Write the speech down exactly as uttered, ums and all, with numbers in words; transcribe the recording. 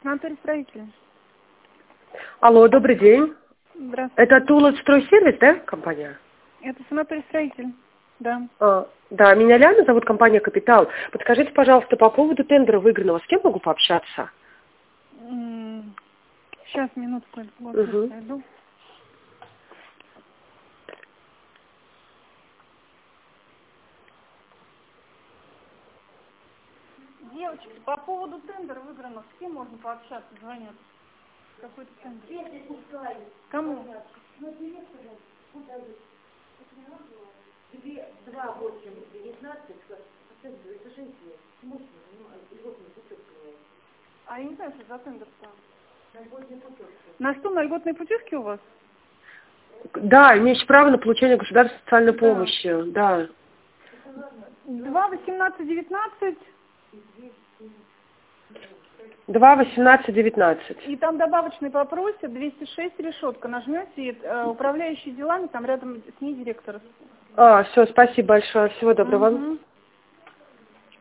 Санаторий-строитель. Алло, добрый день. Здравствуйте. Это Туловский стройсервис, да, компания? Это санаторий-строитель, да. А, да, меня Ляна зовут, компания «Капитал». Подскажите, пожалуйста, по поводу тендера выигранного, с кем могу пообщаться? М, Сейчас, минутку, вот, Угу. найду. Девочки, по поводу тендера выигранного, с кем можно пообщаться? Звонят. Какой-то тендер. Кому? два восемь девятнадцать, это шесть лет. А я не знаю, что за тендер-то. На что, на льготные путевки у вас? Да, имеющий право на получение государственной социальной Да. помощи, да. два восемнадцать девятнадцать. два восемнадцать девятнадцать. И там добавочный попросят, двести шесть решетка. Нажмете, и э, управляющий делами, там рядом с ней директор. А, все, спасибо большое, всего доброго. Угу.